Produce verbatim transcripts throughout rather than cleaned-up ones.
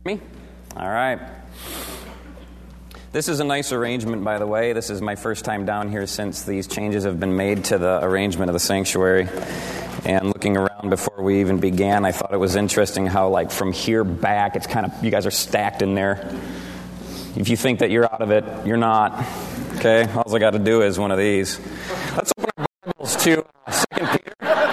Me? All right. This is a nice arrangement, by the way. This is my first time down here since these changes have been made to the arrangement of the sanctuary. And looking around before we even began, I thought it was interesting how, like, from here back, it's kind of, you guys are stacked in there. If you think that you're out of it, you're not. Okay? All I got to do is one of these. Let's open our Bibles to uh, Second Peter.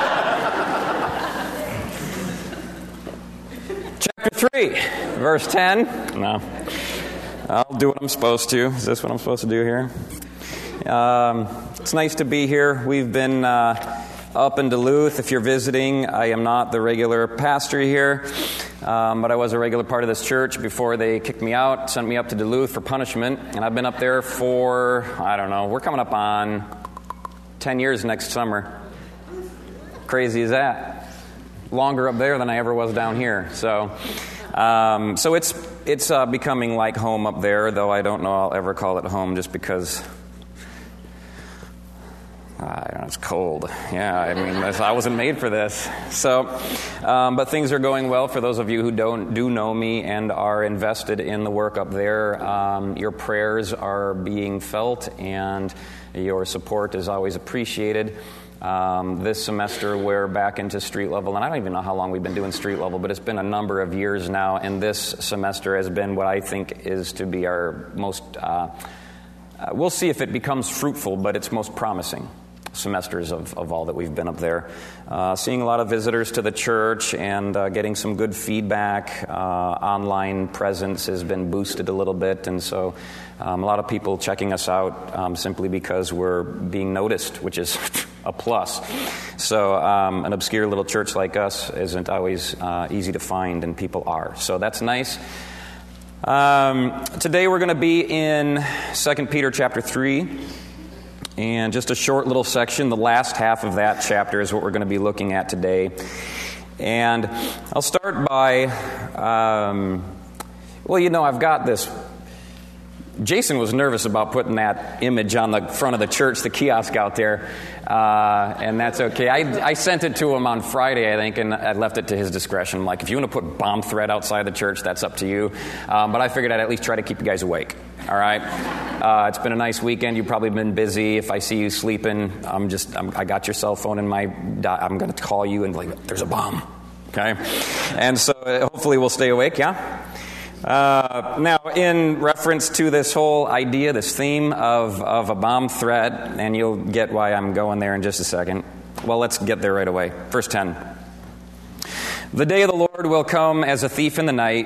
Chapter three, verse ten. No. I'll do what I'm supposed to. Is this what I'm supposed to do here? Um, it's nice to be here. We've been uh, up in Duluth. If you're visiting, I am not the regular pastor here, um, but I was a regular part of this church before they kicked me out, sent me up to Duluth for punishment, and I've been up there for, I don't know, we're coming up on ten years next summer. Crazy is that? Longer up there than I ever was down here. So um, so it's it's uh, becoming like home up there, though I don't know I'll ever call it home just because uh, I don't know, it's cold. Yeah, I mean, I wasn't made for this. So, um, but things are going well for those of you who don't do know me and are invested in the work up there. Um, your prayers are being felt, and your support is always appreciated. Um, this semester, we're back into street level, and I don't even know how long we've been doing street level, but it's been a number of years now, and this semester has been what I think is to be our most, uh, uh, we'll see if it becomes fruitful, but it's most promising semesters of, of all that we've been up there. Uh, seeing a lot of visitors to the church and uh, getting some good feedback. Uh, online presence has been boosted a little bit, and so um, a lot of people checking us out um, simply because we're being noticed, which is a plus. So um, an obscure little church like us isn't always uh, easy to find, and people are. So that's nice. Um, today we're going to be in Second Peter chapter three. And just a short little section, the last half of that chapter is what we're going to be looking at today. And I'll start by, um, well, you know, I've got this. Jason was nervous about putting that image on the front of the church, the kiosk out there, uh, and that's okay. I, I sent it to him on Friday, I think, and I left it to his discretion. I'm like, if you want to put bomb threat outside the church, that's up to you. Um, but I figured I'd at least try to keep you guys awake. All right? Uh, it's been a nice weekend. You've probably been busy. If I see you sleeping, I'm just, I'm, I got your cell phone in my, I'm going to call you and like, there's a bomb. Okay? And so uh, hopefully we'll stay awake, yeah? Uh, now, in reference to this whole idea, this theme of, of a bomb threat, and you'll get why I'm going there in just a second. Well, let's get there right away. Verse ten. The day of the Lord will come as a thief in the night,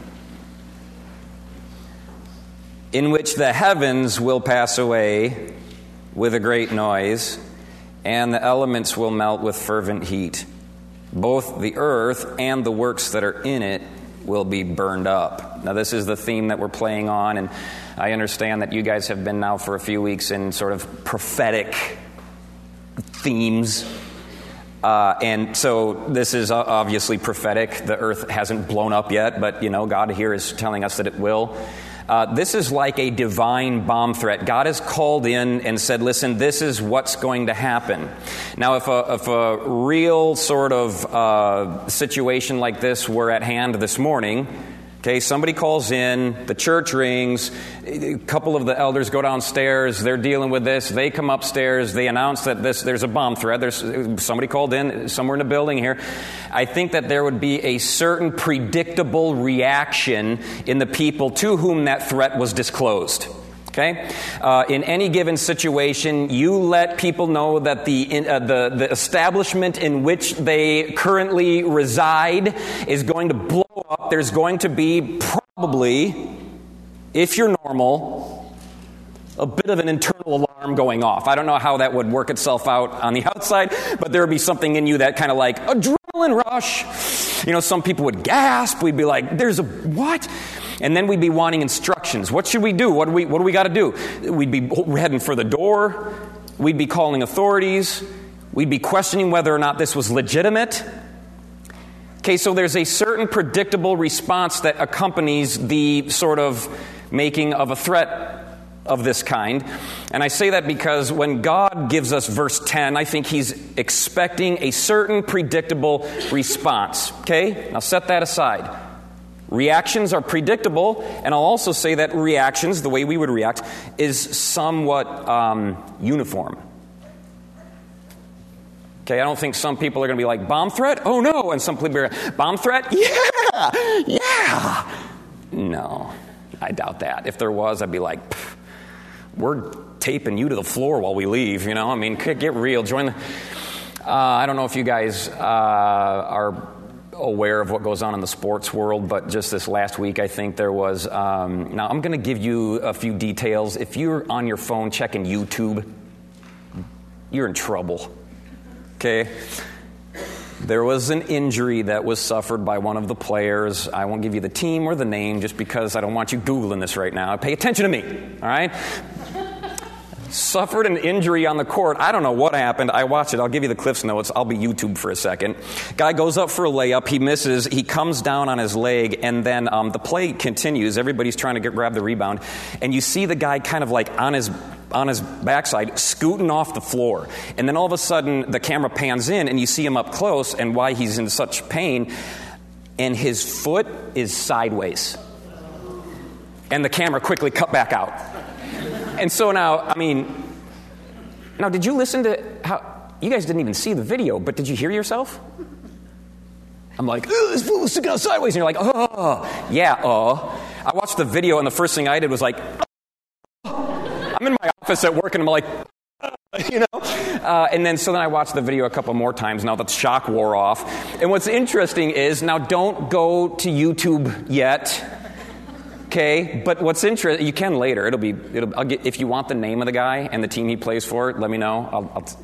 in which the heavens will pass away with a great noise, and the elements will melt with fervent heat. Both the earth and the works that are in it will be burned up. Now, this is the theme that we're playing on, and I understand that you guys have been now for a few weeks in sort of prophetic themes. Uh, and so this is obviously prophetic. The earth hasn't blown up yet, but, you know, God here is telling us that it will. Uh, this is like a divine bomb threat. God has called in and said, listen, this is what's going to happen. Now, if a, if a real sort of uh, situation like this were at hand this morning, okay, somebody calls in, the church rings, a couple of the elders go downstairs, they're dealing with this, they come upstairs, they announce that this there's a bomb threat, there's somebody called in somewhere in the building here. I think that there would be a certain predictable reaction in the people to whom that threat was disclosed. Okay, uh, in any given situation, you let people know that the, in, uh, the the establishment in which they currently reside is going to blow up. There's going to be probably, if you're normal, a bit of an internal alarm going off. I don't know how that would work itself out on the outside, but there would be something in you that kind of like adrenaline rush. You know, some people would gasp. We'd be like, "There's a what?" And then we'd be wanting instructions. What should we do? What do we what do we got to do? We'd be heading for the door. We'd be calling authorities. We'd be questioning whether or not this was legitimate. Okay, so there's a certain predictable response that accompanies the sort of making of a threat of this kind. And I say that because when God gives us verse ten, I think he's expecting a certain predictable response. Okay? Now set that aside. Reactions are predictable, and I'll also say that reactions, the way we would react, is somewhat um, uniform. Okay, I don't think some people are going to be like, bomb threat? Oh no! And some people are, bomb threat? Yeah! Yeah! No, I doubt that. If there was, I'd be like, we're taping you to the floor while we leave, you know? I mean, get real. Join the... Uh, I don't know if you guys uh, are aware of what goes on in the sports world, but just this last week, I think there was... Um, now, I'm going to give you a few details. If you're on your phone checking YouTube, you're in trouble. Okay? There was an injury that was suffered by one of the players. I won't give you the team or the name just because I don't want you Googling this right now. Pay attention to me, all right? Suffered an injury on the court. I don't know what happened. I watched it. I'll give you the Cliff's Notes. I'll be YouTube for a second. Guy goes up for a layup. He misses. He comes down on his leg, and then um, the play continues. Everybody's trying to get, grab the rebound, and you see the guy kind of like on his on his backside, scooting off the floor. And then all of a sudden, the camera pans in, and you see him up close, and why he's in such pain, and his foot is sideways. And the camera quickly cut back out. And so now, I mean, now did you listen to how, you guys didn't even see the video, but did you hear yourself? I'm like, this fool is sticking out sideways. And you're like, oh, yeah, oh. I watched the video, and the first thing I did was like, oh. I'm in my office at work, and I'm like, oh, you know? Uh, and then, so then I watched the video a couple more times. Now the shock wore off. And what's interesting is, now don't go to YouTube yet. Okay, but what's interesting, you can later. It'll be, it'll, I'll get, if you want the name of the guy and the team he plays for, let me know. I'll, I'll,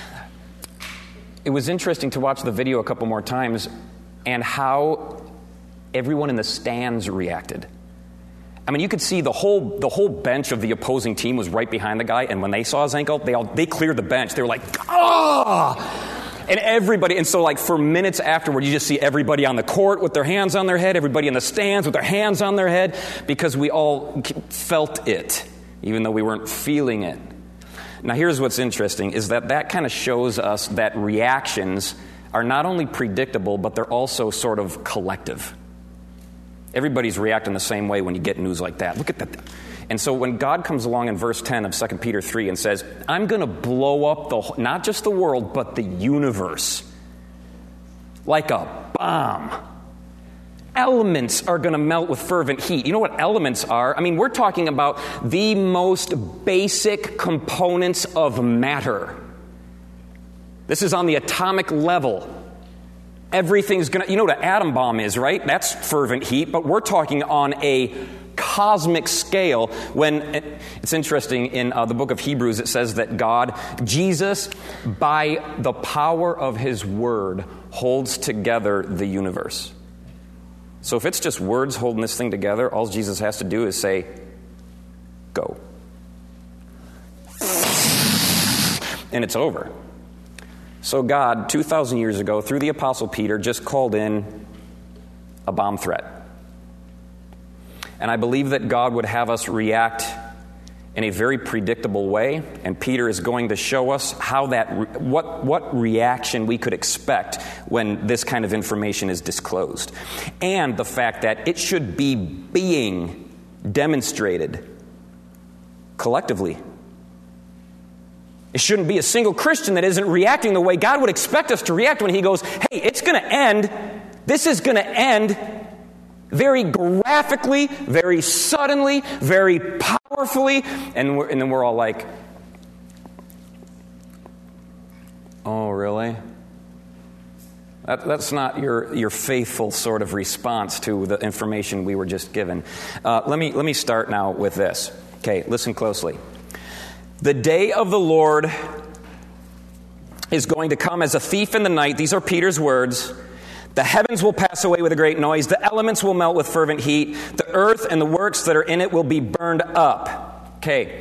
it was interesting to watch the video a couple more times and how everyone in the stands reacted. I mean, you could see the whole the whole bench of the opposing team was right behind the guy, and when they saw his ankle, they all they cleared the bench. They were like, ah! And everybody, and so like for minutes afterward, you just see everybody on the court with their hands on their head, everybody in the stands with their hands on their head, because we all felt it, even though we weren't feeling it. Now here's what's interesting, is that that kind of shows us that reactions are not only predictable, but they're also sort of collective. Everybody's reacting the same way when you get news like that. Look at that. And so when God comes along in verse ten of Second Peter three and says, I'm going to blow up the not just the world, but the universe like a bomb. Elements are going to melt with fervent heat. You know what elements are? I mean, we're talking about the most basic components of matter. This is on the atomic level. Everything's going to, you know what an atom bomb is, right? That's fervent heat, but we're talking on a cosmic scale. When it's interesting, in uh, the book of Hebrews, it says that God, Jesus, by the power of his word, holds together the universe. So if it's just words holding this thing together, all Jesus has to do is say, go. And it's over. So God, two thousand years ago, through the Apostle Peter, just called in a bomb threat. And I believe that God would have us react in a very predictable way, and Peter is going to show us how that, what, what reaction we could expect when this kind of information is disclosed. And the fact that it should be being demonstrated collectively. It shouldn't be a single Christian that isn't reacting the way God would expect us to react when he goes, hey, it's going to end, this is going to end very graphically, very suddenly, very powerfully, and, we're, and then we're all like, oh, really? That, that's not your, your faithful sort of response to the information we were just given. Uh, let me, let me start now with this. Okay, listen closely. The day of the Lord is going to come as a thief in the night. These are Peter's words. The heavens will pass away with a great noise. The elements will melt with fervent heat. The earth and the works that are in it will be burned up. Okay.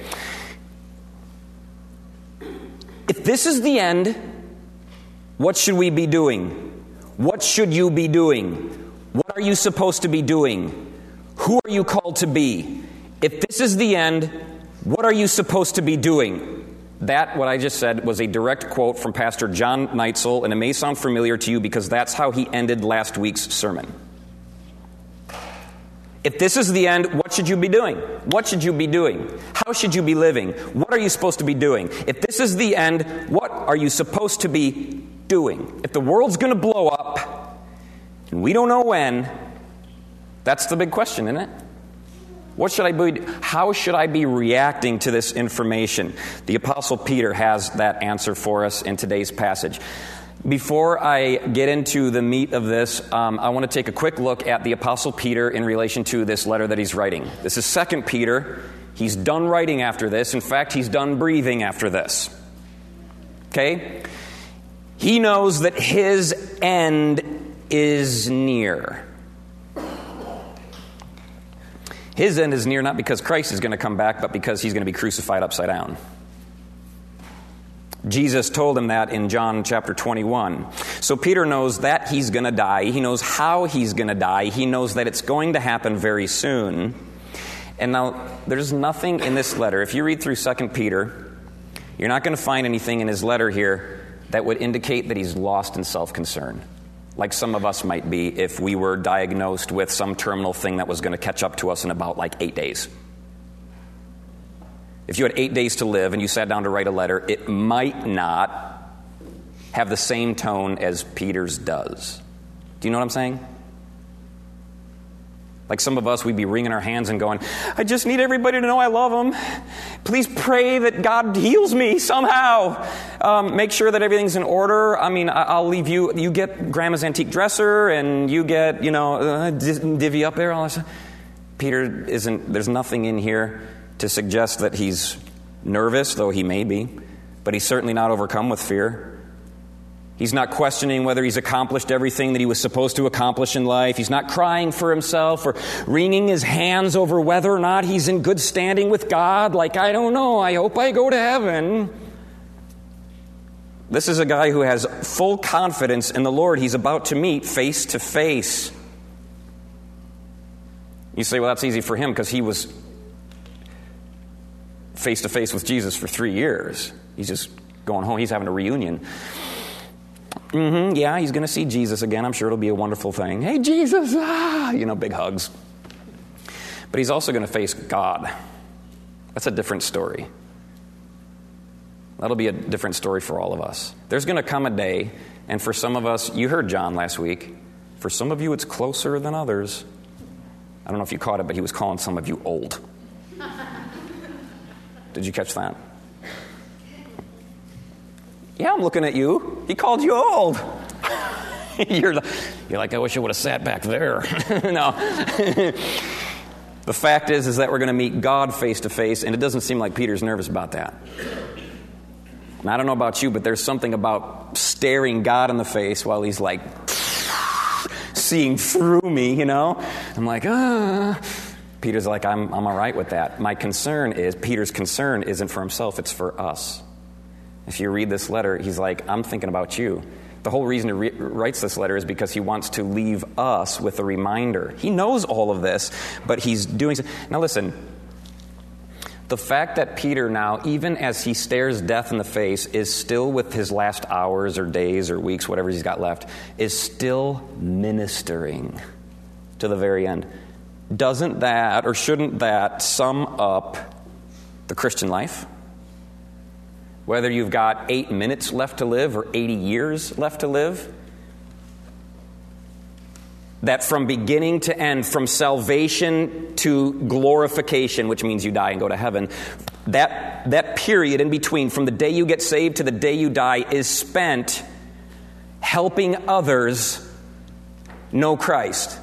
If this is the end, what should we be doing? What should you be doing? What are you supposed to be doing? Who are you called to be? If this is the end, what are you supposed to be doing? That, what I just said, was a direct quote from Pastor John Neitzel, and it may sound familiar to you because that's how he ended last week's sermon. If this is the end, what should you be doing? What should you be doing? How should you be living? What are you supposed to be doing? If this is the end, what are you supposed to be doing? If the world's going to blow up, and we don't know when, that's the big question, isn't it? What should I be? How should I be reacting to this information? The Apostle Peter has that answer for us in today's passage. Before I get into the meat of this, um, I want to take a quick look at the Apostle Peter in relation to this letter that he's writing. This is Second Peter. He's done writing after this. In fact, he's done breathing after this. Okay? He knows that his end is near. His end is near not because Christ is going to come back, but because he's going to be crucified upside down. Jesus told him that in John chapter twenty-one. So Peter knows that he's going to die. He knows how he's going to die. He knows that it's going to happen very soon. And now, there's nothing in this letter. If you read through Second Peter, you're not going to find anything in his letter here that would indicate that he's lost in self-concern, like some of us might be if we were diagnosed with some terminal thing that was going to catch up to us in about like eight days. If you had eight days to live and you sat down to write a letter, it might not have the same tone as Peter's does. Do you know what I'm saying? Like some of us, we'd be wringing our hands and going, I just need everybody to know I love them. Please pray that God heals me somehow. Um, make sure that everything's in order. I mean, I'll leave you, you get Grandma's antique dresser and you get, you know, uh, divvy up there. All this. Peter isn't, there's nothing in here to suggest that he's nervous, though he may be, but he's certainly not overcome with fear. He's not questioning whether he's accomplished everything that he was supposed to accomplish in life. He's not crying for himself or wringing his hands over whether or not he's in good standing with God, like, I don't know, I hope I go to heaven. This is a guy who has full confidence in the Lord he's about to meet face to face. You say, well, that's easy for him because he was face-to-face with Jesus for three years. He's just going home. He's having a reunion. Mm-hmm, yeah, he's going to see Jesus again. I'm sure it'll be a wonderful thing. Hey, Jesus! Ah! You know, big hugs. But he's also going to face God. That's a different story. That'll be a different story for all of us. There's going to come a day, and for some of us, you heard John last week, for some of you it's closer than others. I don't know if you caught it, but he was calling some of you old. Did you catch that? Yeah, I'm looking at you. He called you old. you're, you're like, I wish I would have sat back there. No. The fact is, is that we're going to meet God face to face, and it doesn't seem like Peter's nervous about that. And I don't know about you, but there's something about staring God in the face while he's like seeing through me, you know? I'm like, ah. Peter's like, I'm, I'm all right with that. My concern is, Peter's concern isn't for himself, it's for us. If you read this letter, he's like, I'm thinking about you. The whole reason he re- writes this letter is because he wants to leave us with a reminder. He knows all of this, but he's doing so. Now listen, the fact that Peter now, even as he stares death in the face, is still with his last hours or days or weeks, whatever he's got left, is still ministering to the very end. Doesn't that, or shouldn't that, sum up the Christian life? Whether you've got eight minutes left to live or eighty years left to live, that from beginning to end, from salvation to glorification, which means you die and go to heaven, that, that period in between, from the day you get saved to the day you die, is spent helping others know Christ.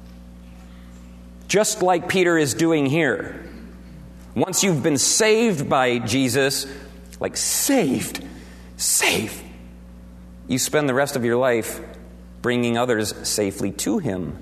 Just like Peter is doing here. Once you've been saved by Jesus, like saved, saved, you spend the rest of your life bringing others safely to him.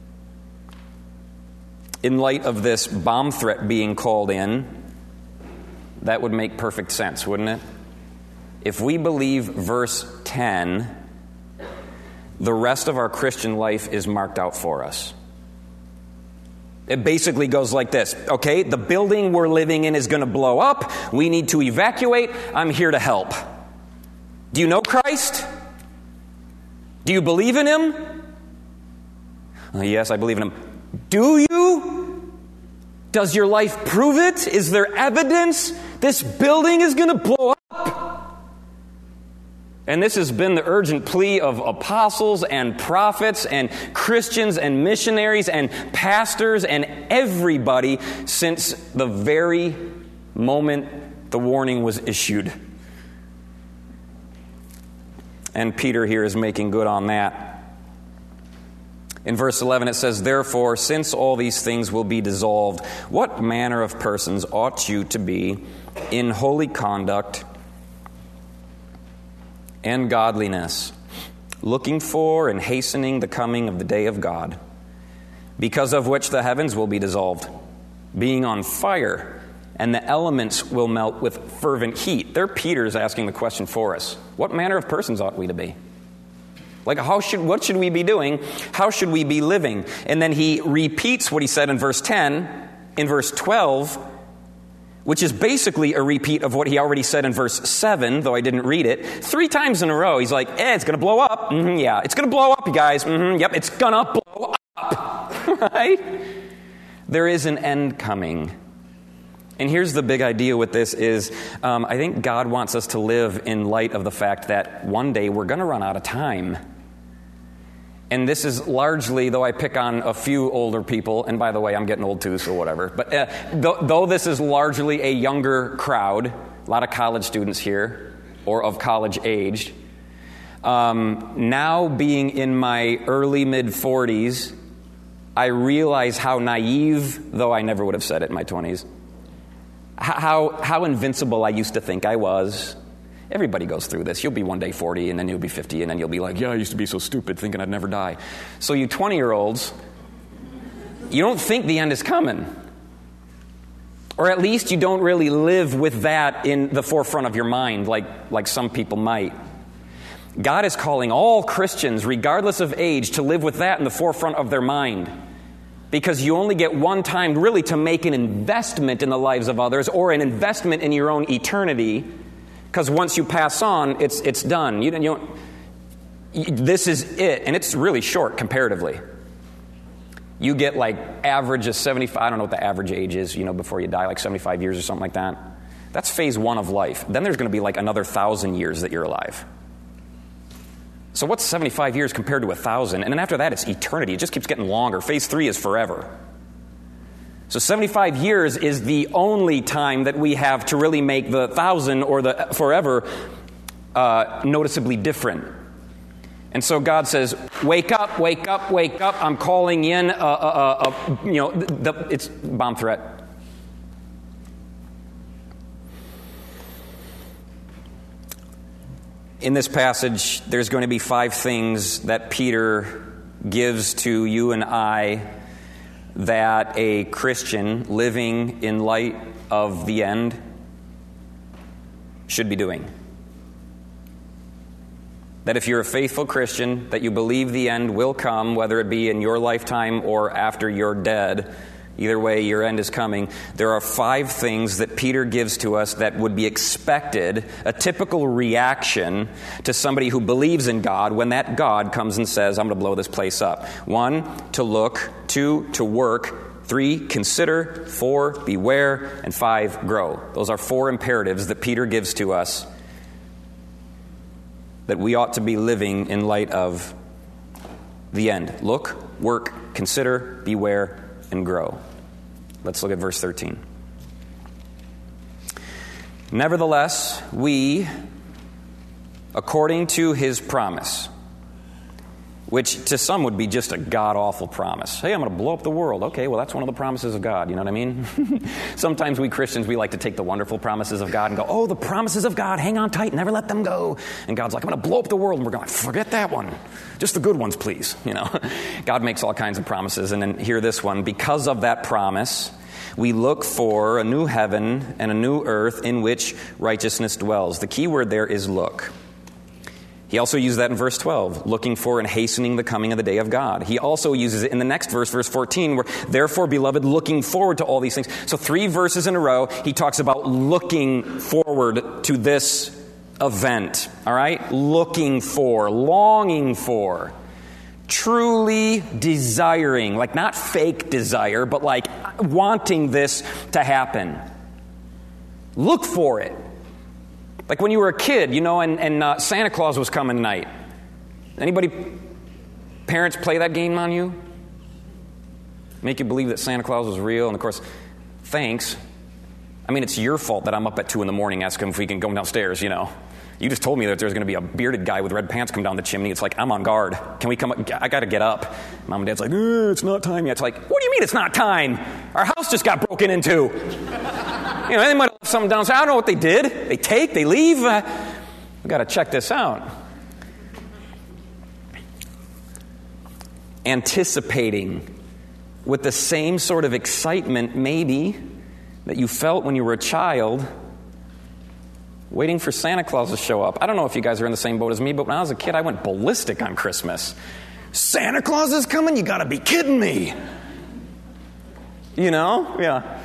In light of this bomb threat being called in, that would make perfect sense, wouldn't it? If we believe verse ten, the rest of our Christian life is marked out for us. It basically goes like this. Okay, the building we're living in is going to blow up. We need to evacuate. I'm here to help. Do you know Christ? Do you believe in him? Oh, yes, I believe in him. Do you? Does your life prove it? Is there evidence this building is going to blow up? And this has been the urgent plea of apostles and prophets and Christians and missionaries and pastors and everybody since the very moment the warning was issued. And Peter here is making good on that. In verse eleven it says, "Therefore, since all these things will be dissolved, what manner of persons ought you to be in holy conduct and godliness, looking for and hastening the coming of the day of God, because of which the heavens will be dissolved, being on fire, and the elements will melt with fervent heat." There Peter's asking the question for us. What manner of persons ought we to be? Like, how should what should we be doing? How should we be living? And then he repeats what he said in verse ten, in verse twelve, which is basically a repeat of what he already said in verse seven, though I didn't read it. Three times in a row, he's like, eh, it's going to blow up. Mm-hmm, yeah, it's going to blow up, you guys. Mm-hmm, yep, it's going to blow up. Right? There is an end coming. And here's the big idea with this is um, I think God wants us to live in light of the fact that one day we're going to run out of time. And this is largely, though I pick on a few older people, and by the way, I'm getting old too, so whatever. But uh, th- though this is largely a younger crowd, a lot of college students here, or of college age, um, now being in my early mid-forties, I realize how naive, though I never would have said it in my twenties, how, how invincible I used to think I was. Everybody goes through this. You'll be one day forty, and then you'll be fifty, and then you'll be like, yeah, I used to be so stupid thinking I'd never die. So you twenty-year-olds, you don't think the end is coming. Or at least you don't really live with that in the forefront of your mind like, like some people might. God is calling all Christians, regardless of age, to live with that in the forefront of their mind. Because you only get one time really to make an investment in the lives of others or an investment in your own eternity. Because once you pass on, it's it's done. You, you don't, you, this is it. And it's really short comparatively. You get like average of seventy-five, I don't know what the average age is, you know, before you die, like seventy-five years or something like that. That's phase one of life. Then there's going to be like another thousand years that you're alive. So what's seventy-five years compared to a thousand? And then after that, it's eternity. It just keeps getting longer. Phase three is forever. So seventy-five years is the only time that we have to really make the thousand or the forever uh, noticeably different. And so God says, wake up, wake up, wake up. I'm calling in, a, a, a, a, you know, the, the, it's bomb threat. In this passage, there's going to be five things that Peter gives to you and I that a Christian living in light of the end should be doing. That if you're a faithful Christian, that you believe the end will come, whether it be in your lifetime or after you're dead, either way, your end is coming. There are five things that Peter gives to us that would be expected, a typical reaction to somebody who believes in God when that God comes and says, I'm going to blow this place up. One, to look. Two, to work. Three, consider. Four, beware. And five, grow. Those are four imperatives that Peter gives to us that we ought to be living in light of the end. Look, work, consider, beware, and grow. Let's look at verse thirteen. Nevertheless, we, according to his promise, which to some would be just a god-awful promise. Hey, I'm going to blow up the world. Okay, well, that's one of the promises of God. You know what I mean? Sometimes we Christians, we like to take the wonderful promises of God and go, oh, the promises of God, hang on tight, never let them go. And God's like, I'm going to blow up the world. And we're going, forget that one. Just the good ones, please. You know, God makes all kinds of promises. And then hear this one. Because of that promise, we look for a new heaven and a new earth in which righteousness dwells. The key word there is look. He also used that in verse twelve, looking for and hastening the coming of the day of God. He also uses it in the next verse, verse fourteen, where, therefore, beloved, looking forward to all these things. So three verses in a row, he talks about looking forward to this event, all right? Looking for, longing for, truly desiring, like not fake desire, but like wanting this to happen. Look for it. Like when you were a kid, you know, and, and uh, Santa Claus was coming tonight. Anybody, parents play that game on you? Make you believe that Santa Claus was real, and of course, thanks. I mean, it's your fault that I'm up at two in the morning asking if we can go downstairs, you know. You just told me that there's going to be a bearded guy with red pants come down the chimney. It's like, I'm on guard. Can we come up? I got to get up. Mom and Dad's like, eh, it's not time yet. It's like, what do you mean it's not time? Our house just got broken into. You know, they might have left something downstairs. I don't know what they did. They take, they leave. Uh, we've got to check this out. Anticipating with the same sort of excitement, maybe, that you felt when you were a child, waiting for Santa Claus to show up. I don't know if you guys are in the same boat as me, but when I was a kid, I went ballistic on Christmas. Santa Claus is coming? You got to be kidding me. You know? Yeah.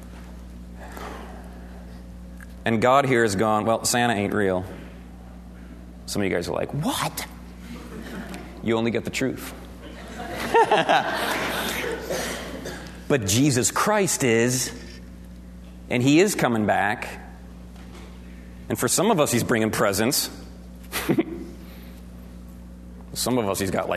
And God here has gone, well, Santa ain't real. Some of you guys are like, what? You only get the truth. But Jesus Christ is, and He is coming back. And for some of us, He's bringing presents. Some of us, He's got like,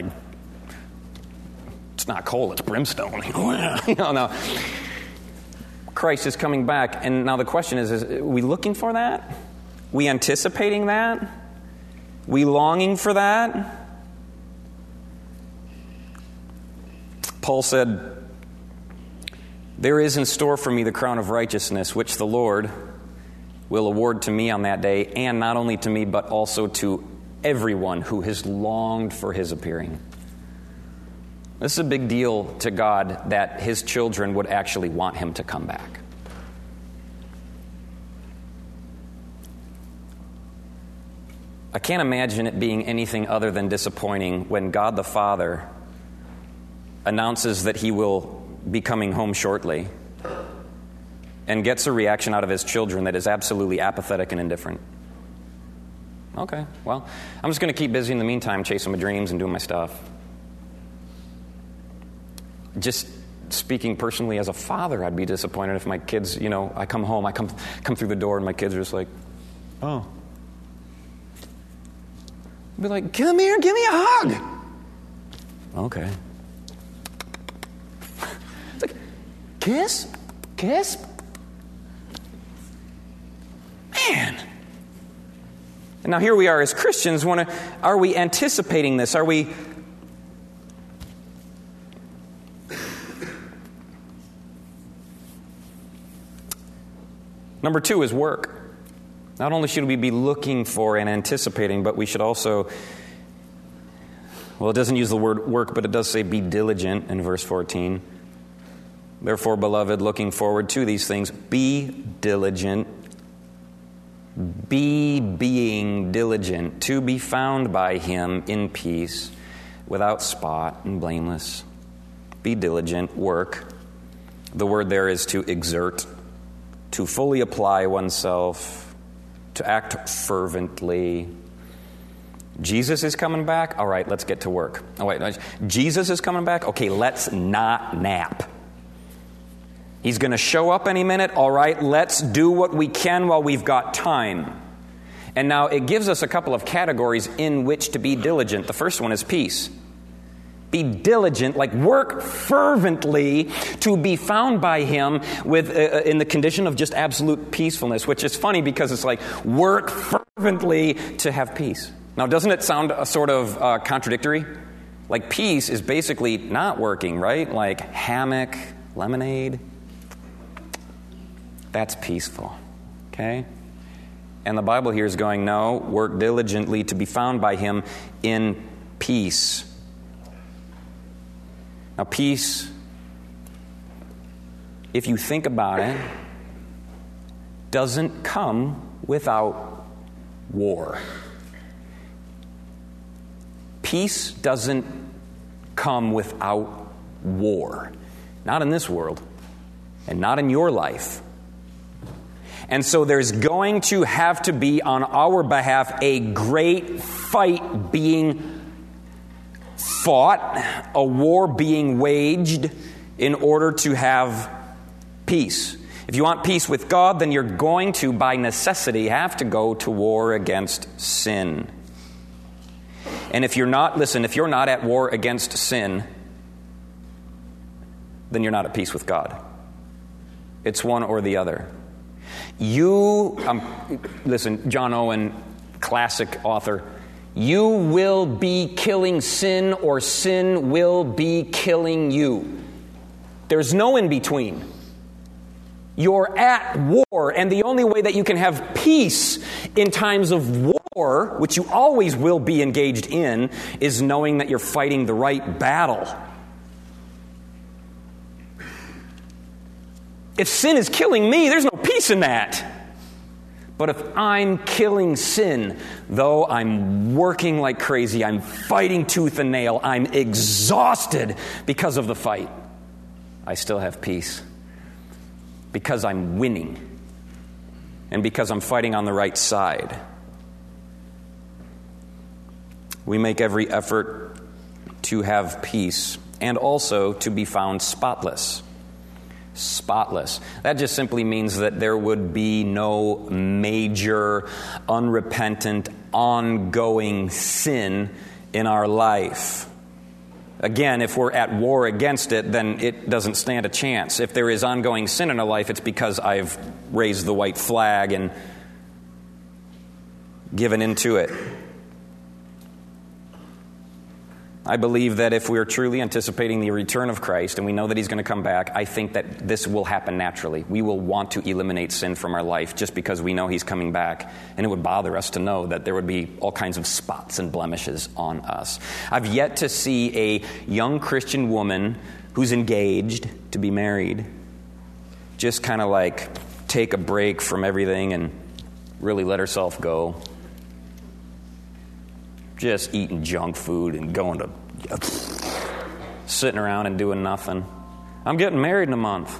it's not coal, it's brimstone. no, no. Christ is coming back. And now the question is, is are we looking for that? We anticipating that? We longing for that? Paul said, there is in store for me the crown of righteousness, which the Lord will award to me on that day, and not only to me, but also to everyone who has longed for His appearing. This is a big deal to God that His children would actually want Him to come back. I can't imagine it being anything other than disappointing when God the Father announces that He will be coming home shortly and gets a reaction out of His children that is absolutely apathetic and indifferent. Okay, well, I'm just going to keep busy in the meantime, chasing my dreams and doing my stuff. Just speaking personally as a father, I'd be disappointed if my kids, you know, I come home, I come come through the door and my kids are just like, oh. I'd be like, come here, give me a hug. Okay. It's like, kiss? Kiss? Man. And now here we are as Christians. Want to? Are we anticipating this? Are we? Number two is work. Not only should we be looking for and anticipating, but we should also, well, it doesn't use the word work, but it does say be diligent in verse fourteen. Therefore, beloved, looking forward to these things, be diligent. Be being diligent to be found by Him in peace, without spot and blameless. Be diligent, work. The word there is to exert, to fully apply oneself, to act fervently. Jesus is coming back? All right, let's get to work. Oh, wait, Jesus is coming back? Okay, let's not nap. He's going to show up any minute. All right, let's do what we can while we've got time. And now it gives us a couple of categories in which to be diligent. The first one is peace. Be diligent, like work fervently to be found by Him with uh, in the condition of just absolute peacefulness, which is funny because it's like work fervently to have peace. Now, doesn't it sound a sort of uh, contradictory? Like peace is basically not working, right? Like hammock, lemonade. That's peaceful, okay? And the Bible here is going, no, work diligently to be found by Him in peace. Now, peace, if you think about it, doesn't come without war. Peace doesn't come without war. Not in this world, and not in your life. And so there's going to have to be on our behalf a great fight being fought, a war being waged in order to have peace. If you want peace with God, then you're going to, by necessity, have to go to war against sin. And if you're not, listen, if you're not at war against sin, then you're not at peace with God. It's one or the other. You, um, listen, John Owen, classic author, you will be killing sin or sin will be killing you. There's no in between. You're at war, and the only way that you can have peace in times of war, which you always will be engaged in, is knowing that you're fighting the right battle. If sin is killing me, there's no peace in that. But if I'm killing sin, though I'm working like crazy, I'm fighting tooth and nail, I'm exhausted because of the fight, I still have peace. Because I'm winning. And because I'm fighting on the right side. We make every effort to have peace and also to be found spotless. Spotless. That just simply means that there would be no major, unrepentant, ongoing sin in our life. Again, if we're at war against it, then it doesn't stand a chance. If there is ongoing sin in our life, it's because I've raised the white flag and given into it. I believe that if we're truly anticipating the return of Christ and we know that He's going to come back, I think that this will happen naturally. We will want to eliminate sin from our life just because we know He's coming back. And it would bother us to know that there would be all kinds of spots and blemishes on us. I've yet to see a young Christian woman who's engaged to be married just kind of like take a break from everything and really let herself go. Just eating junk food and going to sitting around and doing nothing. I'm getting married in a month.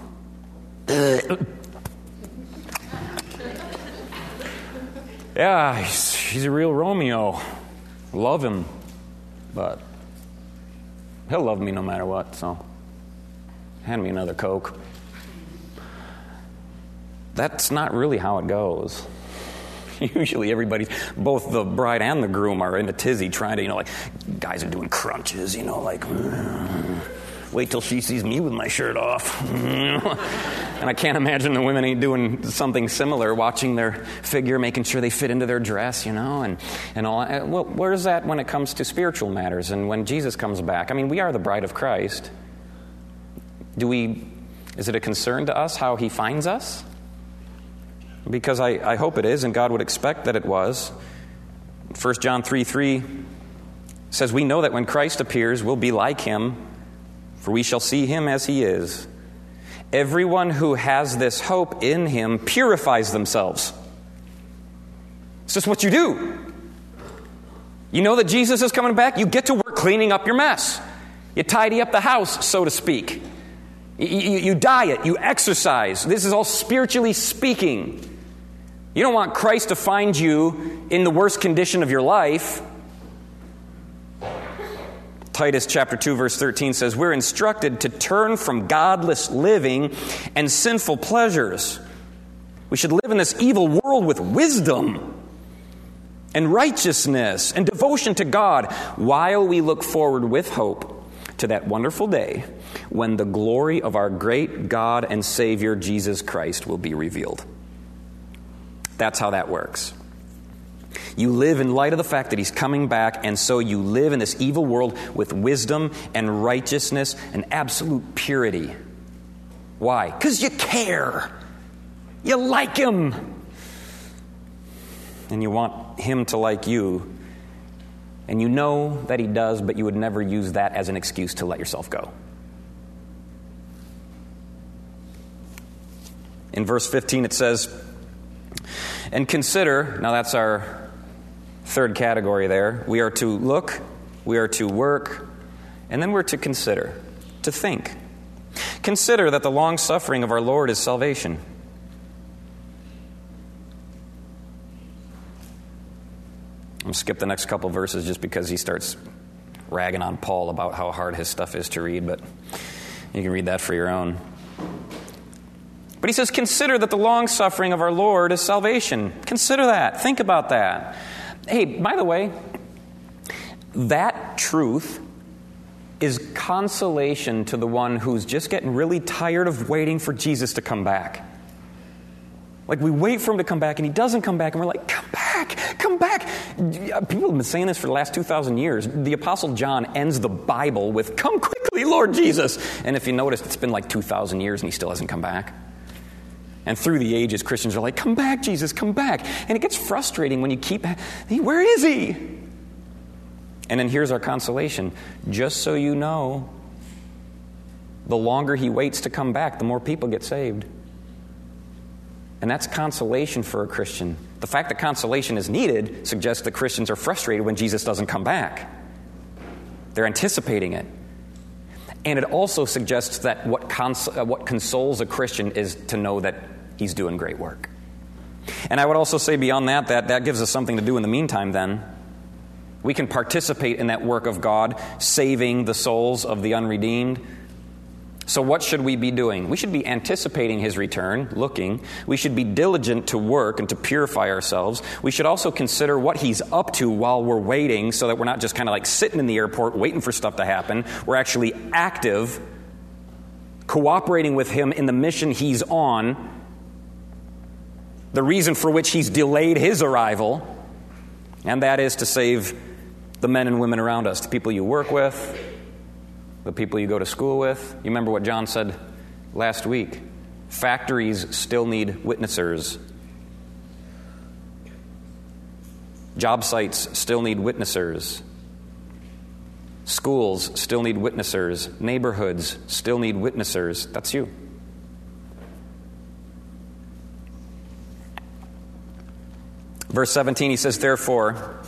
Yeah, he's, he's a real Romeo. Love him, but he'll love me no matter what, so hand me another Coke. That's not really how it goes. Usually everybody, both the bride and the groom, are in a tizzy trying to, you know, like, guys are doing crunches, you know, like, mm, wait till she sees me with my shirt off. And I can't imagine the women ain't doing something similar, watching their figure, making sure they fit into their dress, you know, and, and all. Well, where's that when it comes to spiritual matters and when Jesus comes back? I mean, we are the bride of Christ. Do we, is it a concern to us how He finds us? Because I, I hope it is, and God would expect that it was. First John three three says, we know that when Christ appears, we'll be like Him, for we shall see Him as He is. Everyone who has this hope in Him purifies themselves. It's just what you do. You know that Jesus is coming back, you get to work cleaning up your mess. You tidy up the house, so to speak. You, you, you diet, you exercise. This is all spiritually speaking. You don't want Christ to find you in the worst condition of your life. Titus chapter two verse thirteen says, we're instructed to turn from godless living and sinful pleasures. We should live in this evil world with wisdom and righteousness and devotion to God while we look forward with hope to that wonderful day when the glory of our great God and Savior Jesus Christ will be revealed. That's how that works. You live in light of the fact that He's coming back, and so you live in this evil world with wisdom and righteousness and absolute purity. Why? Because you care. You like Him. And you want Him to like you. And you know that He does, but you would never use that as an excuse to let yourself go. In verse fifteen it says, and consider, now that's our third category there. We are to look, we are to work, and then we're to consider, to think. Consider that the long suffering of our Lord is salvation. I'm going to skip the next couple verses just because he starts ragging on Paul about how hard his stuff is to read, but you can read that for your own. But he says, consider that the long-suffering of our Lord is salvation. Consider that. Think about that. Hey, by the way, that truth is consolation to the one who's just getting really tired of waiting for Jesus to come back. Like, we wait for him to come back, and he doesn't come back, and we're like, come back, come back. People have been saying this for the last two thousand years. The Apostle John ends the Bible with, come quickly, Lord Jesus. And if you noticed, it's been like two thousand years, and he still hasn't come back. And through the ages, Christians are like, come back, Jesus, come back. And it gets frustrating when you keep, where is he? And then here's our consolation. Just so you know, the longer he waits to come back, the more people get saved. And that's consolation for a Christian. The fact that consolation is needed suggests that Christians are frustrated when Jesus doesn't come back. They're anticipating it. And it also suggests that what, cons- uh, what consoles a Christian is to know that he's doing great work. And I would also say beyond that, that that gives us something to do in the meantime then. We can participate in that work of God, saving the souls of the unredeemed. So what should we be doing? We should be anticipating his return, looking. We should be diligent to work and to purify ourselves. We should also consider what he's up to while we're waiting, so that we're not just kind of like sitting in the airport waiting for stuff to happen. We're actually active, cooperating with him in the mission he's on, the reason for which he's delayed his arrival, and that is to save the men and women around us, the people you work with, the people you go to school with. You remember what John said last week. Factories still need witnessers. Job sites still need witnessers. Schools still need witnessers. Neighborhoods still need witnessers. That's you. Verse seventeen, he says, therefore,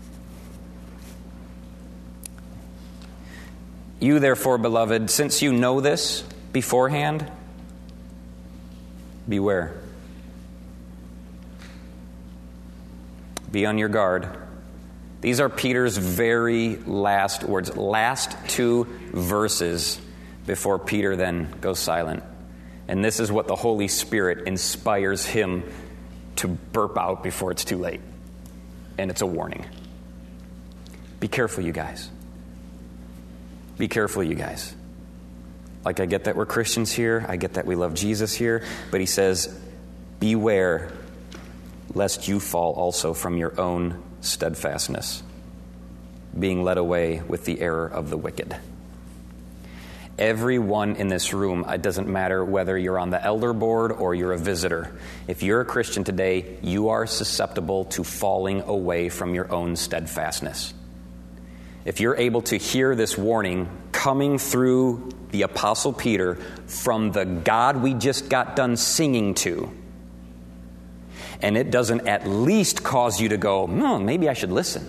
you therefore, beloved, since you know this beforehand, beware. Be on your guard. These are Peter's very last words, last two verses before Peter then goes silent. And this is what the Holy Spirit inspires him to burp out before it's too late. And it's a warning. Be careful, you guys. Be careful, you guys. Like, I get that we're Christians here. I get that we love Jesus here. But he says, beware lest you fall also from your own steadfastness, being led away with the error of the wicked. Everyone in this room, it doesn't matter whether you're on the elder board or you're a visitor. If you're a Christian today, you are susceptible to falling away from your own steadfastness. If you're able to hear this warning coming through the Apostle Peter from the God we just got done singing to, and it doesn't at least cause you to go, no, maybe I should listen,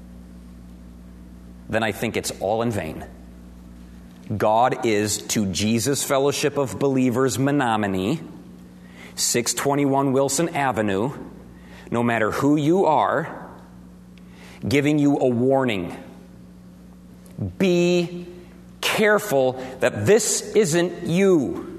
then I think it's all in vain. God is to Jesus Fellowship of Believers, Menominee, six twenty-one Wilson Avenue, no matter who you are, giving you a warning. Be careful that this isn't you.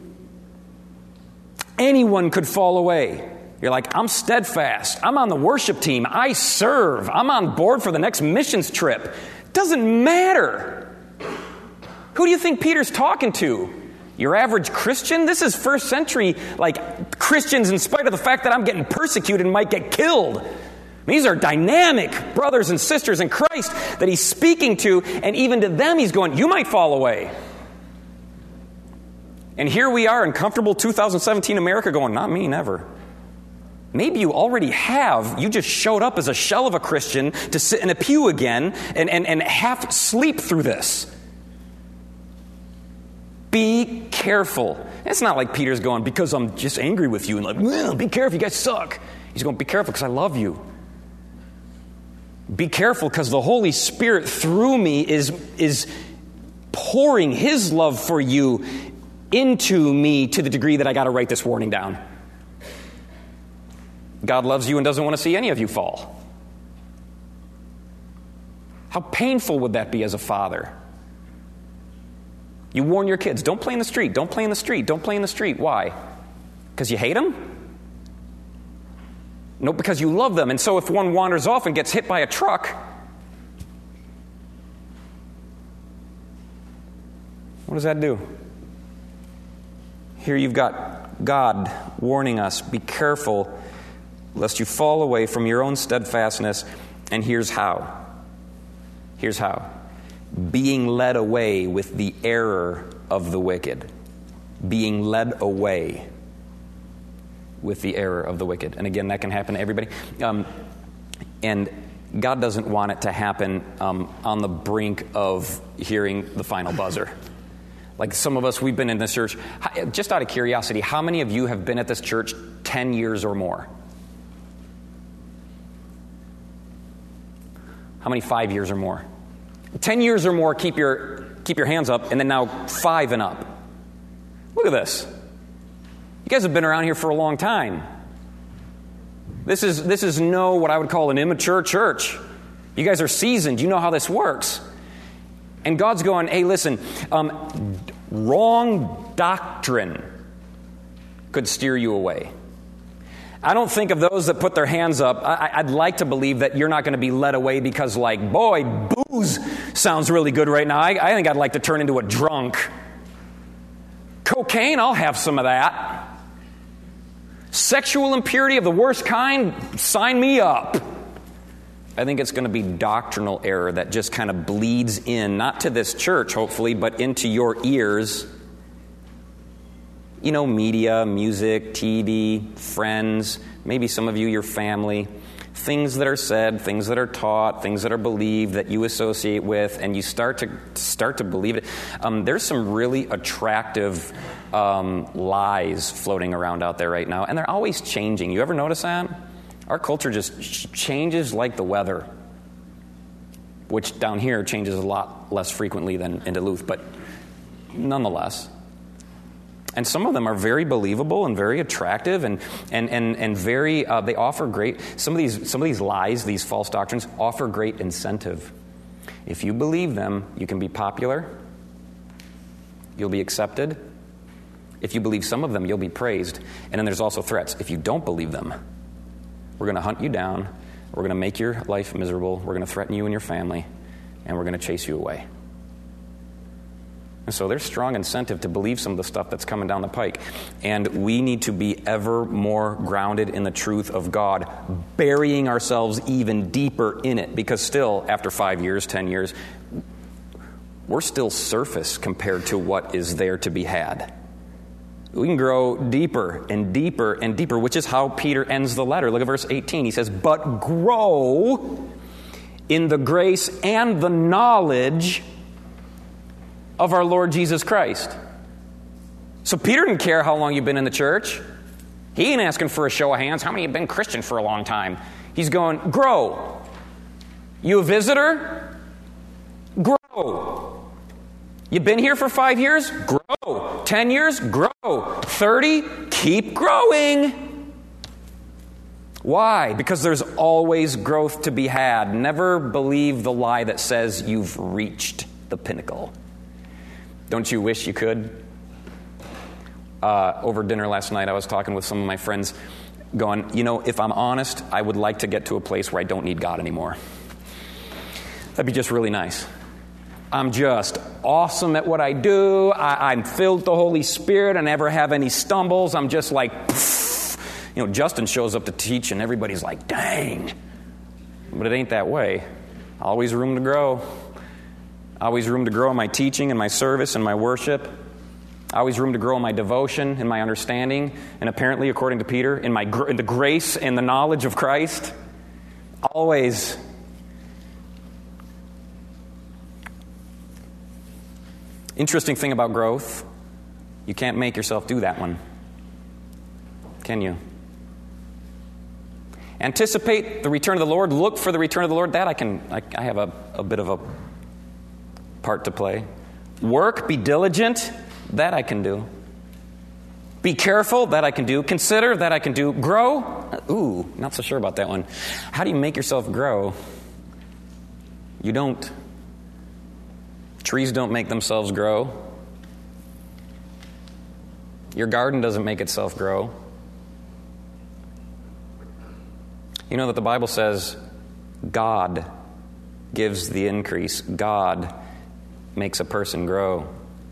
Anyone could fall away. You're like, I'm steadfast. I'm on the worship team. I serve. I'm on board for the next missions trip. Doesn't matter. Who do you think Peter's talking to? Your average Christian? This is first century, like, Christians, in spite of the fact that I'm getting persecuted and might get killed. These are dynamic brothers and sisters in Christ that he's speaking to, and even to them he's going, you might fall away. And here we are in comfortable two thousand seventeen America going, not me, never. Maybe you already have. You just showed up as a shell of a Christian to sit in a pew again and, and, and half sleep through this. Be careful. It's not like Peter's going, because I'm just angry with you, and like, well, be careful, you guys suck. He's going, be careful because I love you. Be careful because the Holy Spirit through me is, is pouring his love for you into me to the degree that I got to write this warning down. God loves you and doesn't want to see any of you fall. How painful would that be as a father? You warn your kids, don't play in the street, don't play in the street, don't play in the street. Why? Because you hate them? No, because you love them. And so if one wanders off and gets hit by a truck, what does that do? Here you've got God warning us, be careful lest you fall away from your own steadfastness. And here's how. Here's how. Being led away with the error of the wicked. Being led away with the error of the wicked. And again, that can happen to everybody. Um, and God doesn't want it to happen um, on the brink of hearing the final buzzer. Like some of us, we've been in this church. Just out of curiosity, how many of you have been at this church ten years or more? How many five years or more? Ten years or more, keep your keep your hands up, and then now five and up. Look at this. You guys have been around here for a long time. This is this is no what I would call an immature church. You guys are seasoned. You know how this works. And God's going, hey, listen, um, wrong doctrine could steer you away. I don't think of those that put their hands up. I, I'd like to believe that you're not going to be led away because, like, boy, booze sounds really good right now. I, I think I'd like to turn into a drunk. Cocaine, I'll have some of that. Sexual impurity of the worst kind, sign me up. I think it's going to be doctrinal error that just kind of bleeds in, not to this church, hopefully, but into your ears. You know, media, music, T V, friends, maybe some of you, your family, things that are said, things that are taught, things that are believed that you associate with, and you start to start to believe it. Um, there's some really attractive um, lies floating around out there right now, and they're always changing. You ever notice that? Our culture just ch- changes like the weather, which down here changes a lot less frequently than in Duluth, but nonetheless. And some of them are very believable and very attractive and and and, and very uh, they offer great some of these some of these lies, these false doctrines offer great incentive. If you believe them, you can be popular. You'll be accepted. If you believe some of them, you'll be praised. And then there's also threats. If you don't believe them, we're going to hunt you down. We're going to make your life miserable. We're going to threaten you and your family, and we're going to chase you away. And so there's strong incentive to believe some of the stuff that's coming down the pike. And we need to be ever more grounded in the truth of God, burying ourselves even deeper in it. Because still, after five years, ten years, we're still surface compared to what is there to be had. We can grow deeper and deeper and deeper, which is how Peter ends the letter. Look at verse eighteen. He says, but grow in the grace and the knowledge of our Lord Jesus Christ. So Peter didn't care how long you've been in the church. He ain't asking for a show of hands. How many have been Christian for a long time? He's going, grow. You a visitor? Grow. You've been here for five years? Grow. Ten years? Grow. Thirty? Keep growing. Why? Because there's always growth to be had. Never believe the lie that says you've reached the pinnacle. Don't you wish you could? Uh, over dinner last night, I was talking with some of my friends going, you know, if I'm honest, I would like to get to a place where I don't need God anymore. That'd be just really nice. I'm just awesome at what I do. I, I'm filled with the Holy Spirit. I never have any stumbles. I'm just like, pfft. You know, Justin shows up to teach and everybody's like, dang. But it ain't that way. Always room to grow. Always room to grow in my teaching and my service and my worship. Always room to grow in my devotion and my understanding. And apparently, according to Peter, in my gr- in the grace and the knowledge of Christ. Always. Interesting thing about growth, you can't make yourself do that one. Can you? Anticipate the return of the Lord. Look for the return of the Lord. That I can, I, I have a, a bit of a part to play. Work, be diligent. That I can do. Be careful. That I can do. Consider. That I can do. Grow. Ooh, not so sure about that one. How do you make yourself grow? You don't. Trees don't make themselves grow. Your garden doesn't make itself grow. You know that the Bible says God gives the increase. God makes a person grow.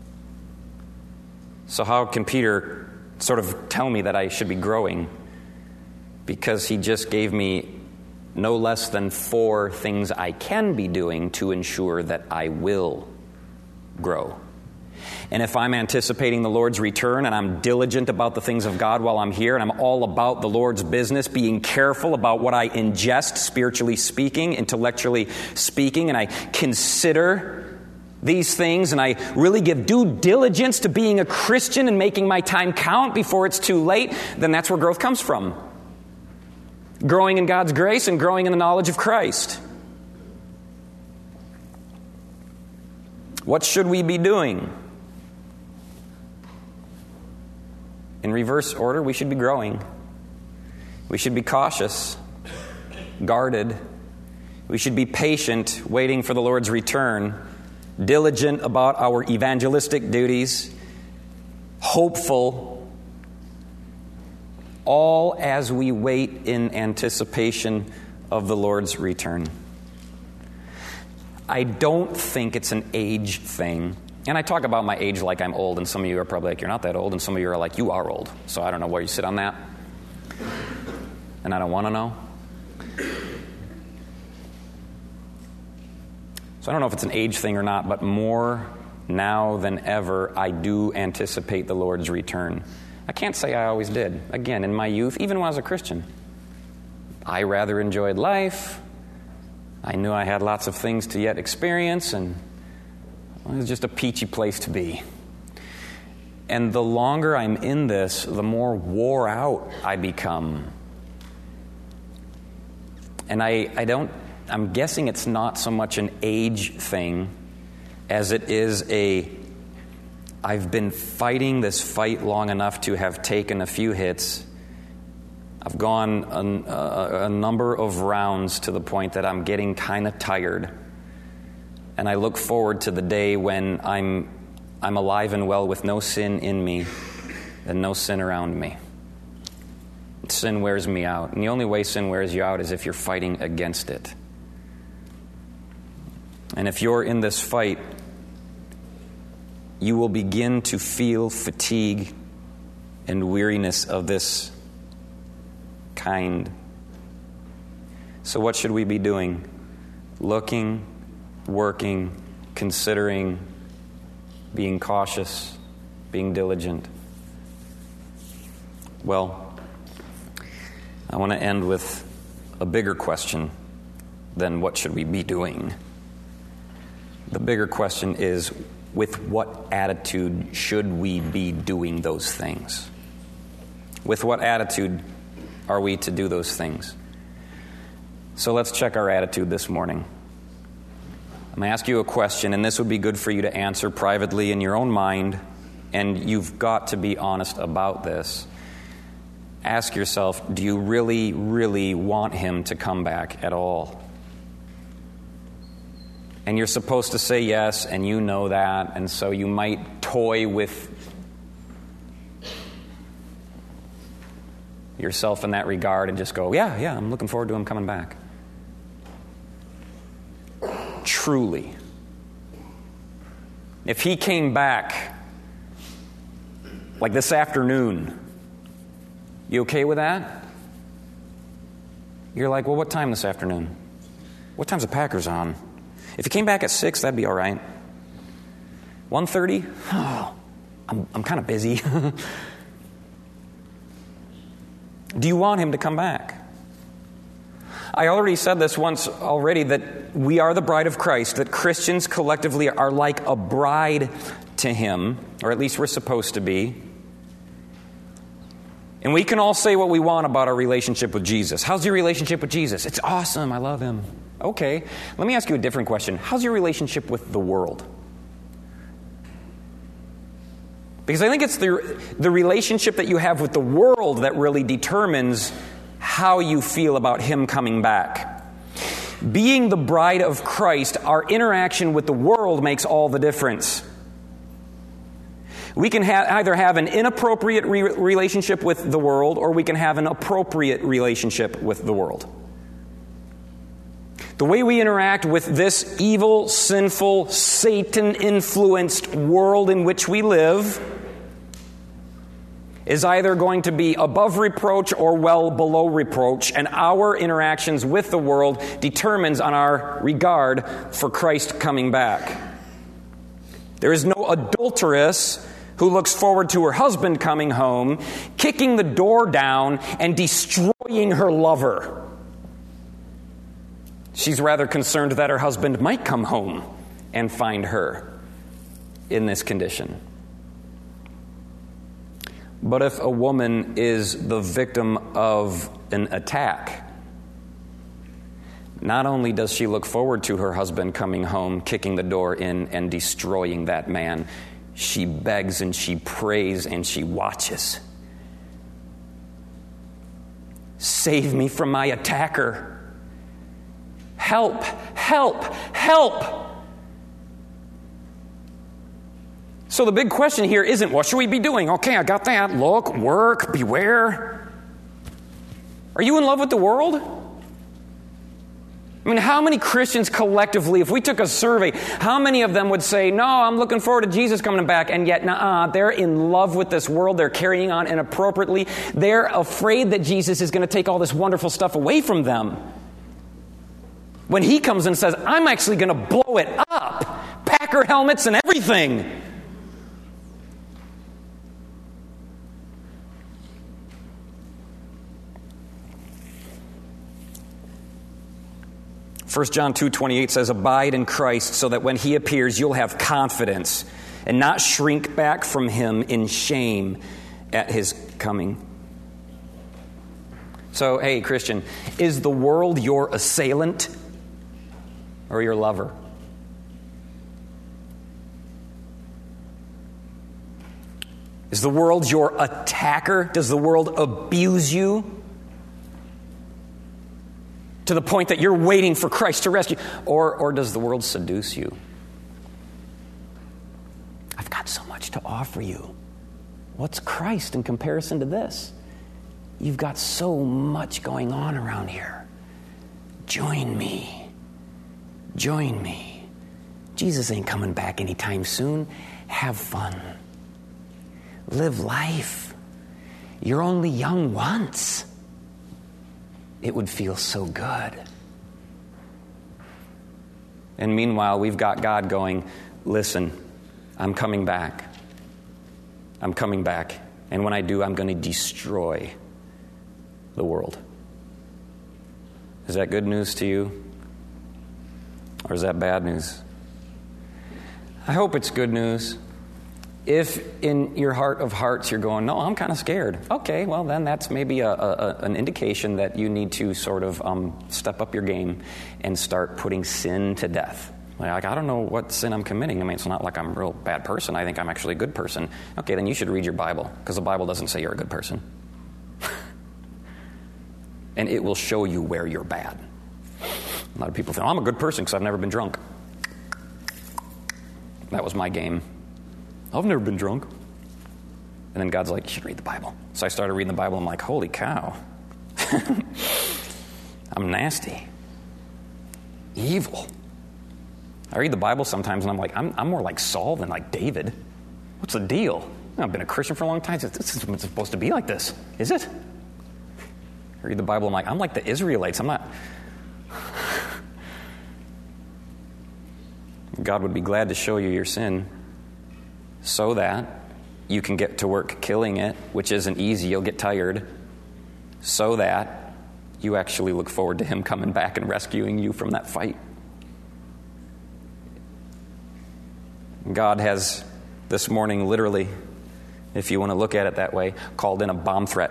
So how can Peter sort of tell me that I should be growing? Because he just gave me no less than four things I can be doing to ensure that I will grow. And if I'm anticipating the Lord's return and I'm diligent about the things of God while I'm here, and I'm all about the Lord's business, being careful about what I ingest, spiritually speaking, intellectually speaking, and I consider these things, and I really give due diligence to being a Christian and making my time count before it's too late, then that's where growth comes from. Growing in God's grace and growing in the knowledge of Christ. What should we be doing? In reverse order, we should be growing. We should be cautious, guarded. We should be patient, waiting for the Lord's return, diligent about our evangelistic duties, hopeful, all as we wait in anticipation of the Lord's return. I don't think it's an age thing. And I talk about my age like I'm old, and some of you are probably like, you're not that old, and some of you are like, you are old. So I don't know where you sit on that. And I don't want to know. So I don't know if it's an age thing or not, but more now than ever, I do anticipate the Lord's return. I can't say I always did. Again, in my youth, even when I was a Christian, I rather enjoyed life. I knew I had lots of things to yet experience, and it was just a peachy place to be. And the longer I'm in this, the more wore out I become. And I, I don't, I'm guessing it's not so much an age thing as it is a, I've been fighting this fight long enough to have taken a few hits. I've gone a, a, a number of rounds to the point that I'm getting kind of tired. And I look forward to the day when I'm I'm alive and well with no sin in me and no sin around me. Sin wears me out. And the only way sin wears you out is if you're fighting against it. And if you're in this fight, you will begin to feel fatigue and weariness of this kind. So what should we be doing? Looking, working, considering, being cautious, being diligent. Well, I want to end with a bigger question than what should we be doing. The bigger question is, with what attitude should we be doing those things? With what attitude are we to do those things? So let's check our attitude this morning. I'm going to ask you a question, and this would be good for you to answer privately in your own mind, and you've got to be honest about this. Ask yourself, do you really, really want him to come back at all? And you're supposed to say yes, and you know that, and so you might toy with yourself in that regard and just go, yeah, yeah, I'm looking forward to him coming back. Truly. If he came back like this afternoon, you okay with that? You're like, well, what time this afternoon? What time's the Packers on? If he came back at six, that'd be all right. one thirty? Oh, I'm, I'm kind of busy. Do you want him to come back? I already said this once already, that we are the bride of Christ, that Christians collectively are like a bride to him, or at least we're supposed to be. And we can all say what we want about our relationship with Jesus. How's your relationship with Jesus? It's awesome. I love him. Okay. Let me ask you a different question. How's your relationship with the world? Because I think it's the, the relationship that you have with the world that really determines how you feel about him coming back. Being the bride of Christ, our interaction with the world makes all the difference. We can ha- either have an inappropriate re- relationship with the world, or we can have an appropriate relationship with the world. The way we interact with this evil, sinful, Satan-influenced world in which we live is either going to be above reproach or well below reproach, and our interactions with the world determines on our regard for Christ coming back. There is no adulteress who looks forward to her husband coming home, kicking the door down, and destroying her lover. She's rather concerned that her husband might come home and find her in this condition. But if a woman is the victim of an attack, not only does she look forward to her husband coming home, kicking the door in, and destroying that man, she begs and she prays and she watches. Save me from my attacker. Help, help, help. So the big question here isn't, what should we be doing? Okay, I got that. Look, work, beware. Are you in love with the world? I mean, how many Christians collectively, if we took a survey, how many of them would say, no, I'm looking forward to Jesus coming back, and yet, nah, they're in love with this world, they're carrying on inappropriately, they're afraid that Jesus is going to take all this wonderful stuff away from them. When he comes and says, I'm actually going to blow it up, Packer helmets and everything. First John two twenty-eight says, abide in Christ so that when he appears, you'll have confidence and not shrink back from him in shame at his coming. So, hey, Christian, is the world your assailant or your lover? Is the world your attacker? Does the world abuse you to the point that you're waiting for Christ to rescue? Or, or does the world seduce you? I've got so much to offer you. What's Christ in comparison to this? You've got so much going on around here. Join me. Join me. Jesus ain't coming back anytime soon. Have fun. Live life. You're only young once. It would feel so good. And meanwhile, we've got God going, listen, I'm coming back. I'm coming back. And when I do, I'm going to destroy the world. Is that good news to you? Or is that bad news? I hope it's good news. If in your heart of hearts you're going, no, I'm kind of scared. Okay, well then that's maybe a, a, an indication that you need to sort of um, step up your game and start putting sin to death. Like, I don't know what sin I'm committing. I mean, it's not like I'm a real bad person. I think I'm actually a good person. Okay, then you should read your Bible, because the Bible doesn't say you're a good person. And it will show you where you're bad. A lot of people think, oh, I'm a good person because I've never been drunk. That was my game. I've never been drunk. And then God's like, you should read the Bible. So I started reading the Bible. I'm like, holy cow. I'm nasty. Evil. I read the Bible sometimes and I'm like, I'm, I'm more like Saul than like David. What's the deal? I've been a Christian for a long time. This isn't supposed to be like this, is it? I read the Bible. I'm like, I'm like the Israelites. I'm not. God would be glad to show you your sin, so that you can get to work killing it, which isn't easy. You'll get tired. So that you actually look forward to him coming back and rescuing you from that fight. God has this morning, literally, if you want to look at it that way, called in a bomb threat.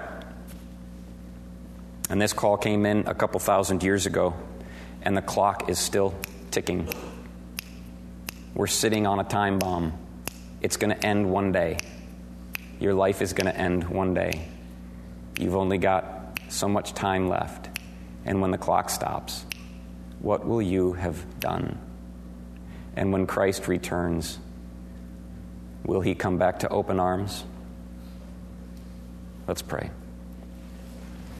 And this call came in a couple thousand years ago, and the clock is still ticking. We're sitting on a time bomb. It's going to end one day. Your life is going to end one day. You've only got so much time left. And when the clock stops, what will you have done? And when Christ returns, will he come back to open arms? Let's pray.